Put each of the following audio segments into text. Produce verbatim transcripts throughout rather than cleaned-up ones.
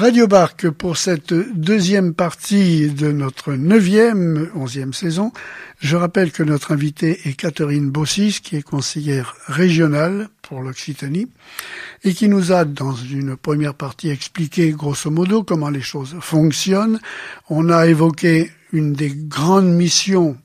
Radio Barque pour cette deuxième partie de notre neuvième, onzième saison. Je rappelle que notre invitée est Catherine Bossis, qui est conseillère régionale pour l'Occitanie et qui nous a, dans une première partie, expliqué grosso modo comment les choses fonctionnent. On a évoqué une des grandes missions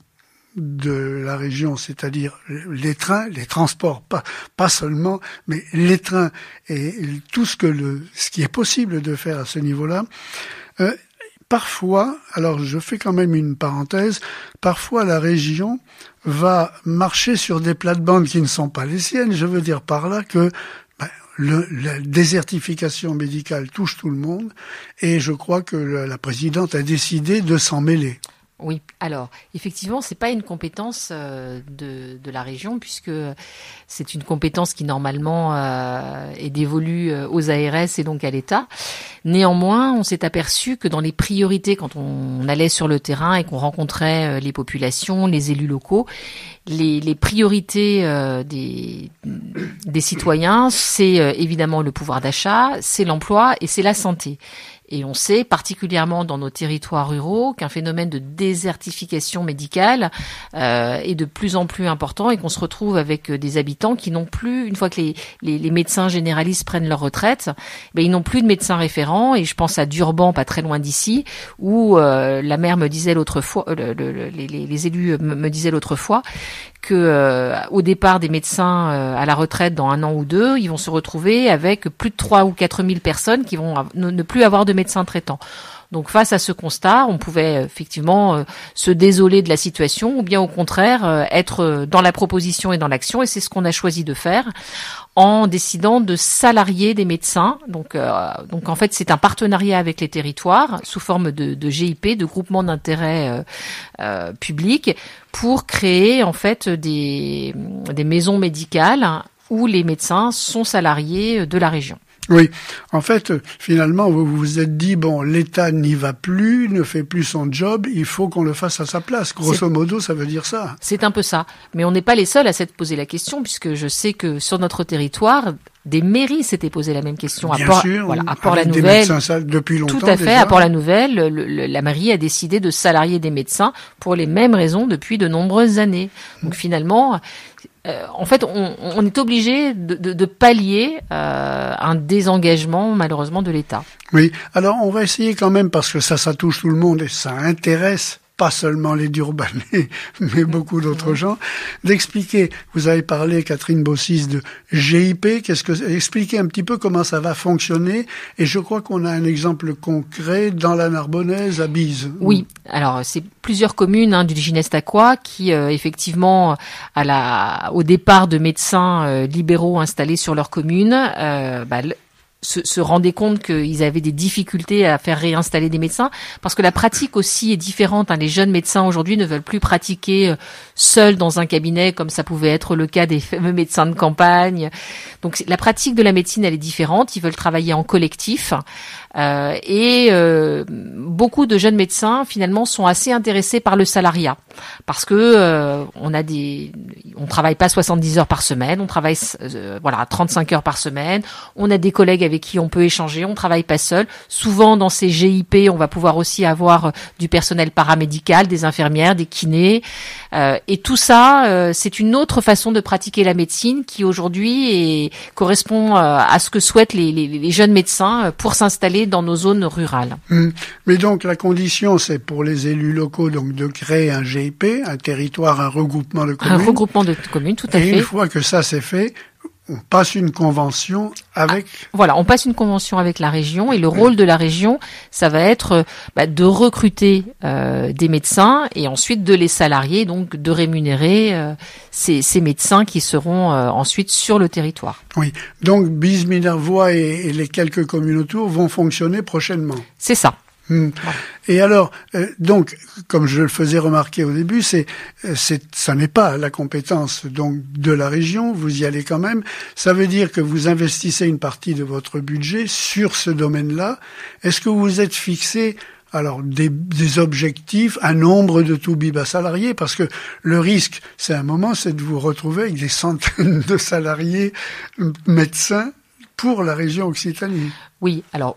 de la région, c'est-à-dire les trains, les transports, pas, pas seulement, mais les trains et tout ce que le, ce qui est possible de faire à ce niveau-là. Euh, parfois, alors je fais quand même une parenthèse, parfois la région va marcher sur des plates-bandes qui ne sont pas les siennes. Je veux dire par là que ben, le, la désertification médicale touche tout le monde et je crois que la, la présidente a décidé de s'en mêler. Oui, alors effectivement, c'est pas une compétence euh, de, de la région puisque c'est une compétence qui normalement euh, est dévolue aux A R S et donc à l'État. Néanmoins, on s'est aperçu que dans les priorités, quand on allait sur le terrain et qu'on rencontrait les populations, les élus locaux, les, les priorités euh, des, des citoyens, c'est euh, évidemment le pouvoir d'achat, c'est l'emploi et c'est la santé. Et on sait, particulièrement dans nos territoires ruraux, qu'un phénomène de désertification médicale euh, est de plus en plus important et qu'on se retrouve avec des habitants qui n'ont plus, une fois que les, les, les médecins généralistes prennent leur retraite, ben ils n'ont plus de médecins référents. Et je pense à Durban, pas très loin d'ici, où euh, la maire me disait l'autre fois, le, le, le, les, les élus me, me disaient l'autre fois que euh, au départ des médecins euh, à la retraite dans un an ou deux, ils vont se retrouver avec plus de trois ou quatre mille personnes qui vont ne, ne plus avoir de médecins traitants. Donc face à ce constat, on pouvait effectivement euh, se désoler de la situation ou bien au contraire euh, être dans la proposition et dans l'action, et c'est ce qu'on a choisi de faire en décidant de salarier des médecins. Donc, euh, donc en fait, c'est un partenariat avec les territoires sous forme de, de G I P, de groupement d'intérêt euh, euh, public, pour créer en fait des, des maisons médicales où les médecins sont salariés de la région. Oui, en fait, finalement, vous vous êtes dit, bon, l'État n'y va plus, ne fait plus son job, il faut qu'on le fasse à sa place. Grosso c'est, modo, ça veut dire ça. C'est un peu ça. Mais on n'est pas les seuls à s'être posé la question, puisque je sais que sur notre territoire, des mairies s'étaient posé la même question. Bien à Port, sûr, voilà, à Port-la-Nouvelle. Des médecins depuis longtemps. Tout à fait. Déjà. À Port-la-Nouvelle, le, le, la mairie a décidé de salarier des médecins pour les mêmes raisons depuis de nombreuses années. Donc finalement, euh, en fait, on, on est obligé de, de, de pallier euh, un désengagement malheureusement de l'État. Oui. Alors on va essayer quand même, parce que ça, ça touche tout le monde et ça intéresse pas seulement les Durbanais, mais beaucoup d'autres gens, d'expliquer. Vous avez parlé, Catherine Bossis, de G I P. Qu'est-ce que, expliquez un petit peu comment ça va fonctionner. Et je crois qu'on a un exemple concret dans la Narbonnaise, à Bise. Oui. Alors, c'est plusieurs communes hein, du Ginestaqua qui, euh, effectivement, à la, au départ de médecins euh, libéraux installés sur leur commune, euh, bah, Se, se rendaient compte qu'ils avaient des difficultés à faire réinstaller des médecins, parce que la pratique aussi est différente. Hein. Les jeunes médecins aujourd'hui ne veulent plus pratiquer seuls dans un cabinet, comme ça pouvait être le cas des fameux médecins de campagne. Donc la pratique de la médecine, elle est différente. Ils veulent travailler en collectif. Euh, et euh, beaucoup de jeunes médecins finalement sont assez intéressés par le salariat, parce que euh, on a des, on travaille pas soixante-dix heures par semaine, on travaille euh, voilà trente-cinq heures par semaine. On a des collègues avec qui on peut échanger, on travaille pas seul. Souvent dans ces G I P, on va pouvoir aussi avoir du personnel paramédical, des infirmières, des kinés, euh, et tout ça, euh, c'est une autre façon de pratiquer la médecine qui aujourd'hui est, correspond euh, à ce que souhaitent les, les, les jeunes médecins pour s'installer dans nos zones rurales. Mmh. Mais donc la condition, c'est pour les élus locaux donc de créer un G I P, un territoire, un regroupement de communes. Un regroupement de communes, tout à et fait. Et une fois que ça c'est fait, on passe une convention avec... Ah, voilà, on passe une convention avec la région, et le rôle de la région, ça va être bah, de recruter euh, des médecins et ensuite de les salarier, donc de rémunérer euh, ces, ces médecins qui seront euh, ensuite sur le territoire. Oui, donc Bise, Minervois et, et les quelques communes autour vont fonctionner prochainement. C'est ça. Hum. Et alors, euh, donc, comme je le faisais remarquer au début, c'est, c'est, ça n'est pas la compétence donc de la région. Vous y allez quand même. Ça veut dire que vous investissez une partie de votre budget sur ce domaine-là. Est-ce que vous vous êtes fixé alors des, des objectifs, un nombre de toubibas salariés, parce que le risque, c'est un moment, c'est de vous retrouver avec des centaines de salariés médecins pour la région Occitanie. Oui, alors.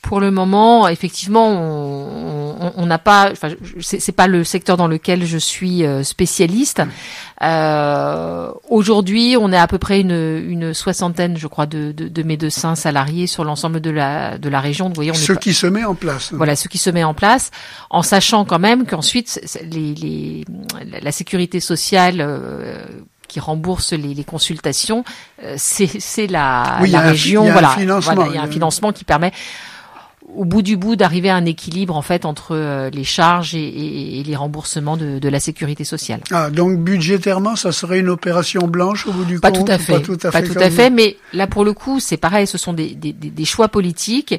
Pour le moment, effectivement, on n'a pas, enfin, c'est, c'est pas le secteur dans lequel je suis spécialiste. Euh, aujourd'hui, on est à peu près une, une soixantaine, je crois, de, de, de médecins salariés sur l'ensemble de la de la région. Vous voyez, on ce est qui pas... se met en place. Voilà, ce qui se met en place, en sachant quand même qu'ensuite les, les, la sécurité sociale euh, qui rembourse les, les consultations, euh, c'est, c'est la, oui, la région. Il y a voilà, un financement. Voilà, il y a un financement qui permet, au bout du bout, d'arriver à un équilibre en fait entre euh, les charges et, et, et les remboursements de, de la sécurité sociale. Ah, donc budgétairement, ça serait une opération blanche au bout du pas compte? Tout à fait, pas tout à fait. Pas tout à fait, mais là pour le coup, c'est pareil, ce sont des, des, des choix politiques.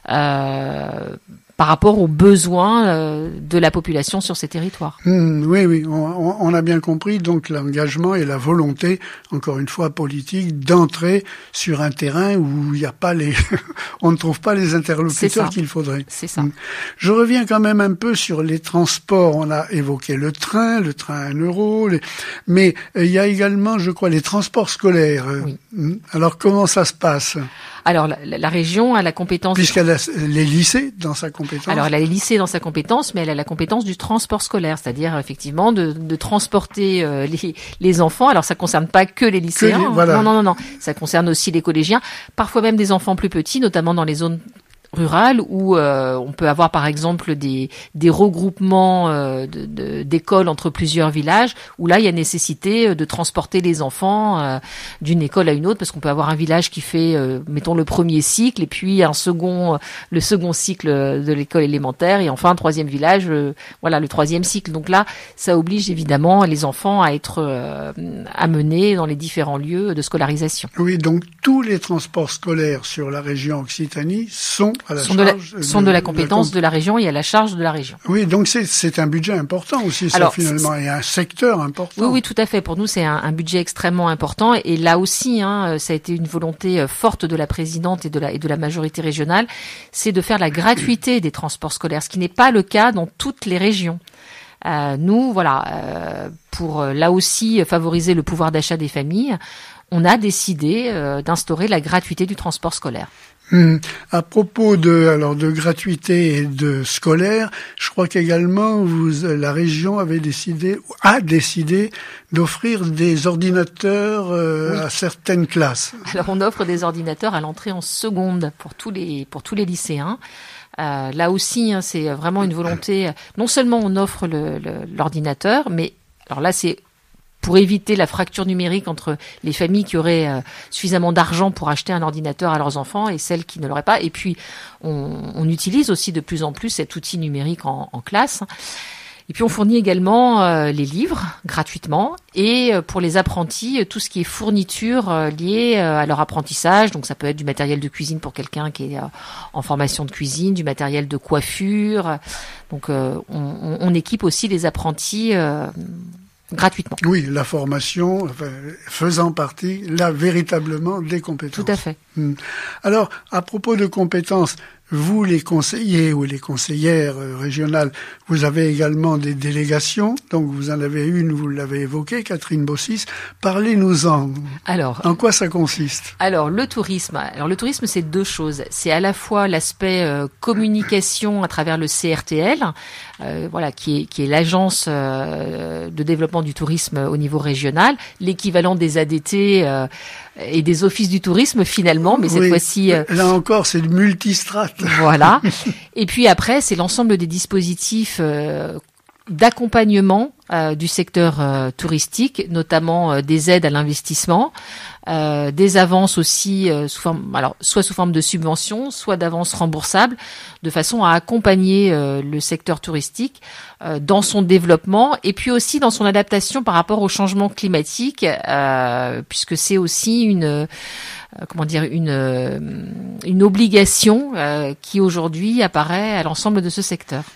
Euh, par rapport aux besoins euh, de la population sur ces territoires. Mmh, oui, oui, on, on a bien compris donc l'engagement et la volonté, encore une fois politique, d'entrer sur un terrain où il n'y a pas les, on ne trouve pas les interlocuteurs qu'il faudrait. C'est ça. Mmh. Je reviens quand même un peu sur les transports. On a évoqué le train, le train à un euro, les... mais il y a également, je crois, les transports scolaires. Oui. Mmh. Alors comment ça se passe? Alors, la, la région a la compétence... Puisqu'elle a les lycées dans sa compétence. Alors, elle a les lycées dans sa compétence, mais elle a la compétence du transport scolaire, c'est-à-dire, effectivement, de, de transporter euh, les, les enfants. Alors, ça concerne pas que les lycéens. Que les, voilà. Non, non, non, non. Ça concerne aussi les collégiens, parfois même des enfants plus petits, notamment dans les zones rurales où euh, on peut avoir par exemple des des regroupements euh, de, de, d'écoles entre plusieurs villages où là il y a nécessité de transporter les enfants euh, d'une école à une autre parce qu'on peut avoir un village qui fait euh, mettons le premier cycle et puis un second le second cycle de l'école élémentaire et enfin un troisième village euh, voilà le troisième cycle. Donc là ça oblige évidemment les enfants à être euh, amenés dans les différents lieux de scolarisation. Oui, donc tous les transports scolaires sur la région Occitanie sont à la sont, charge de la, sont de, de la compétence de la, comp- de la région et à la charge de la région. Oui, donc c'est, c'est un budget important aussi, ça, Alors, finalement, et un secteur important. Oui, oui, tout à fait. Pour nous, c'est un, un budget extrêmement important. Et là aussi, hein, ça a été une volonté forte de la présidente et de la, et de la majorité régionale, c'est de faire la gratuité des transports scolaires, ce qui n'est pas le cas dans toutes les régions. Euh, nous, voilà, euh, pour là aussi favoriser le pouvoir d'achat des familles, on a décidé euh, d'instaurer la gratuité du transport scolaire. Hum. À propos de alors de gratuité et de scolaire, je crois qu'également vous la région avait décidé a décidé d'offrir des ordinateurs euh, oui. à certaines classes. Alors on offre des ordinateurs à l'entrée en seconde pour tous les pour tous les lycéens. Euh, là aussi, hein, c'est vraiment une volonté. Non seulement on offre le, le, l'ordinateur, mais alors là c'est pour éviter la fracture numérique entre les familles qui auraient euh, suffisamment d'argent pour acheter un ordinateur à leurs enfants et celles qui ne l'auraient pas. Et puis, on, on utilise aussi de plus en plus cet outil numérique en, en classe. Et puis, on fournit également euh, les livres gratuitement et euh, pour les apprentis, tout ce qui est fourniture euh, liée euh, à leur apprentissage. Donc, ça peut être du matériel de cuisine pour quelqu'un qui est euh, en formation de cuisine, du matériel de coiffure. Donc, euh, on, on équipe aussi les apprentis euh, gratuitement. Oui, la formation enfin, faisant partie, là, véritablement, des compétences. Tout à fait. Hum. Alors, à propos de compétences, vous, les conseillers ou les conseillères régionales, vous avez également des délégations. Donc, vous en avez une, vous l'avez évoquée, Catherine Bossis. Parlez-nous-en. Alors, en quoi ça consiste? Alors, le tourisme. Alors, le tourisme, c'est deux choses. C'est à la fois l'aspect euh, communication à travers le C R T L, euh, voilà, qui est, qui est l'agence euh, de développement du tourisme au niveau régional, l'équivalent des A D T euh, et des offices du tourisme finalement, mais cette oui, fois-ci... Euh, là encore, c'est le multistrate. Voilà. Et puis après, c'est l'ensemble des dispositifs euh, d'accompagnement euh, du secteur euh, touristique, notamment euh, des aides à l'investissement, euh, des avances aussi, euh, sous forme, alors soit sous forme de subventions, soit d'avances remboursables, de façon à accompagner euh, le secteur touristique euh, dans son développement et puis aussi dans son adaptation par rapport au changement climatique, euh, puisque c'est aussi une euh, comment dire une euh, une obligation euh, qui aujourd'hui apparaît à l'ensemble de ce secteur.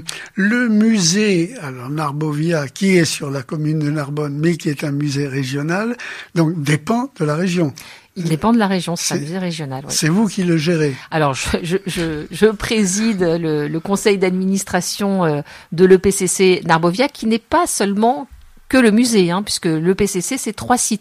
Le musée, alors Narbovia, qui est sur la commune de Narbonne, mais qui est un musée régional, donc dépend de la région. Il dépend de la région, c'est, c'est un musée régional. Oui. C'est vous qui le gérez. Alors, je, je, je, je préside le, le conseil d'administration de l'E P C C Narbovia, qui n'est pas seulement que le musée, hein, puisque l'E P C C, c'est trois sites.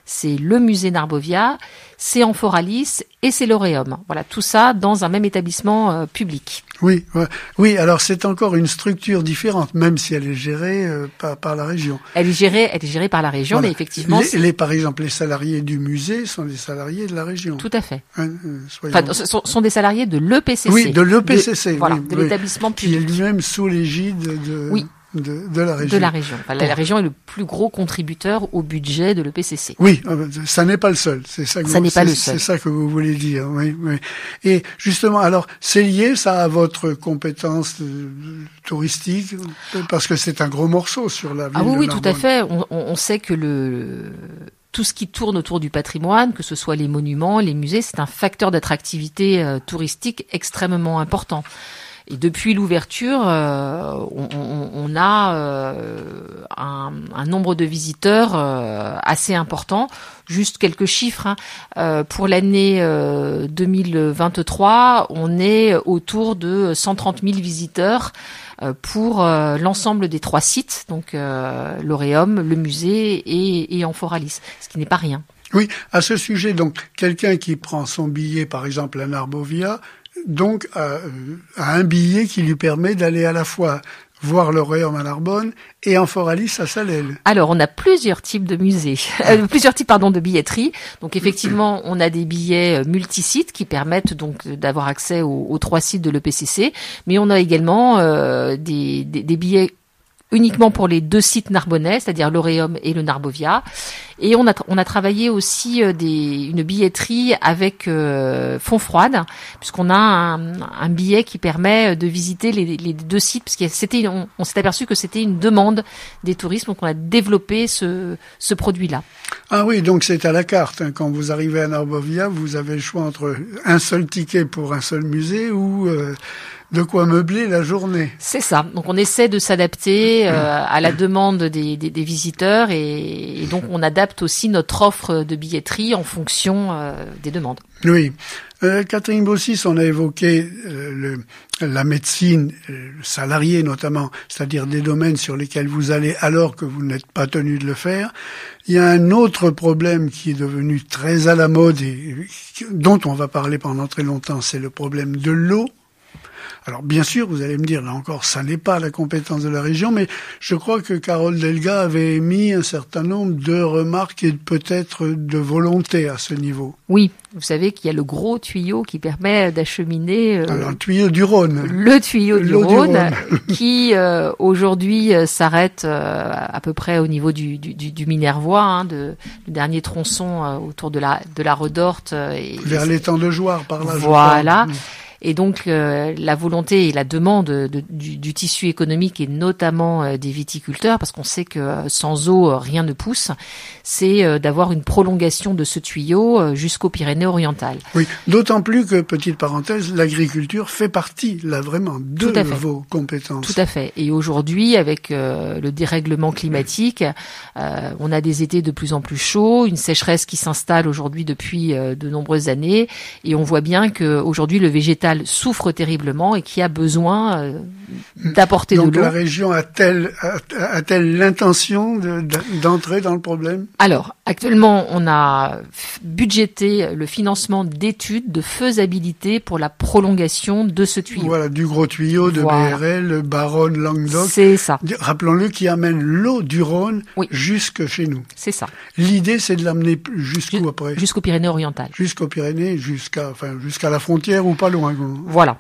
c'est le musée Narbovia, c'est Amphoralis et c'est l'Oréum. Voilà, tout ça dans un même établissement euh, public. Oui, ouais. Oui. Alors c'est encore une structure différente, même si elle est gérée euh, par, par la région. Elle est gérée, elle est gérée par la région, voilà. mais effectivement, les, les, par exemple, les salariés du musée sont des salariés de la région. Tout à fait. Hein, euh, enfin, sont, sont des salariés de l'E P C C. Oui, de l'E P C C. De, oui, voilà, oui, de l'établissement public. Qui est lui-même sous l'égide de. Oui. De, de la région. De la région. Enfin, la, la région est le plus gros contributeur au budget de l'E P C C. Oui, ça n'est pas le seul. C'est ça que ça vous, n'est pas le seul. C'est ça que vous voulez dire. Oui, oui. Et justement, alors, c'est lié ça à votre compétence euh, touristique, parce que c'est un gros morceau sur la ville. Ah oui, de oui, Narbonne. tout à fait. On, on sait que le tout ce qui tourne autour du patrimoine, que ce soit les monuments, les musées, c'est un facteur d'attractivité euh, touristique extrêmement important. Et depuis l'ouverture, euh, on, on, on a euh, un, un nombre de visiteurs euh, assez important. Juste quelques chiffres. Hein. Euh, pour l'année euh, deux mille vingt-trois, on est autour de cent trente mille visiteurs euh, pour euh, l'ensemble des trois sites, donc euh, l'Oréum, le musée et, et Amphoralis, ce qui n'est pas rien. Oui, à ce sujet, donc, quelqu'un qui prend son billet, par exemple, à Narbovia, donc à, à un billet qui lui permet d'aller à la fois voir l'Oréum à Narbonne et Amphoralis à Salelles. Alors, on a plusieurs types de musées, euh, plusieurs types pardon de billetterie. Donc, effectivement, on a des billets multisites qui permettent donc d'avoir accès aux, aux trois sites de l'E P C C, mais on a également euh, des, des, des billets uniquement pour les deux sites narbonnais, c'est-à-dire l'Oréum et le Narbovia. Et on a on a travaillé aussi euh, des une billetterie avec euh, fond froide, puisqu'on a un, un billet qui permet de visiter les, les deux sites, parce que c'était on, on s'est aperçu que c'était une demande des touristes, donc on a développé ce ce produit-là. Ah oui, donc c'est à la carte. Hein. Quand vous arrivez à Narbovia, vous avez le choix entre un seul ticket pour un seul musée ou euh, de quoi meubler la journée. C'est ça. Donc on essaie de s'adapter euh, à la demande des, des, des visiteurs et, et donc on adapte aussi notre offre de billetterie en fonction euh, des demandes. Oui. Euh, Catherine Bossis, on a évoqué euh, le, la médecine, euh, salariée notamment, c'est-à-dire des domaines sur lesquels vous allez alors que vous n'êtes pas tenu de le faire. Il y a un autre problème qui est devenu très à la mode et dont on va parler pendant très longtemps, c'est le problème de l'eau. Alors bien sûr, vous allez me dire, là encore, ça n'est pas la compétence de la région, mais je crois que Carole Delga avait émis un certain nombre de remarques et peut-être de volonté à ce niveau. Oui, vous savez qu'il y a le gros tuyau qui permet d'acheminer... Euh, Alors, le tuyau du Rhône. Le tuyau du L'eau Rhône, du Rhône. qui euh, aujourd'hui euh, s'arrête euh, à peu près au niveau du, du, du, du Minervois, hein, de, le dernier tronçon euh, autour de la, de la Redorte. Euh, et, Vers l'étang de Jouarre, par là. Voilà. Et donc euh, la volonté et la demande de, du, du tissu économique et notamment euh, des viticulteurs, parce qu'on sait que euh, sans eau euh, rien ne pousse, c'est euh, d'avoir une prolongation de ce tuyau euh, jusqu'aux Pyrénées-Orientales. Oui, d'autant plus que, petite parenthèse, l'agriculture fait partie, là vraiment, de vos compétences. Tout à fait. Et aujourd'hui, avec euh, le dérèglement climatique, euh, on a des étés de plus en plus chauds, une sécheresse qui s'installe aujourd'hui depuis euh, de nombreuses années, et on voit bien qu'aujourd'hui le végétal souffre terriblement et qui a besoin euh, d'apporter de l'eau. Donc la région a-t-elle a-t-elle l'intention de, d'entrer dans le problème ? Alors, actuellement, on a budgété le financement d'études de faisabilité pour la prolongation de ce tuyau. Voilà, du gros tuyau de voilà. B R L, Baronne, Languedoc. C'est ça. Rappelons-le, qui amène l'eau du Rhône oui. jusque chez nous. C'est ça. L'idée, c'est de l'amener jusqu'où Jus- après ? Jusqu'aux Pyrénées-Orientales. Jusqu'aux Pyrénées, jusqu'à, enfin, jusqu'à la frontière ou pas loin. Voilà.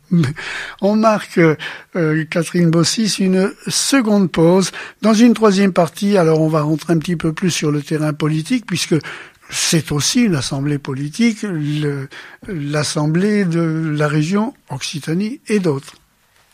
On marque, euh, Catherine Bossis, une seconde pause. Dans une troisième partie, alors on va rentrer un petit peu plus sur le terrain politique, puisque c'est aussi l'Assemblée politique, le, l'Assemblée de la région Occitanie et d'autres.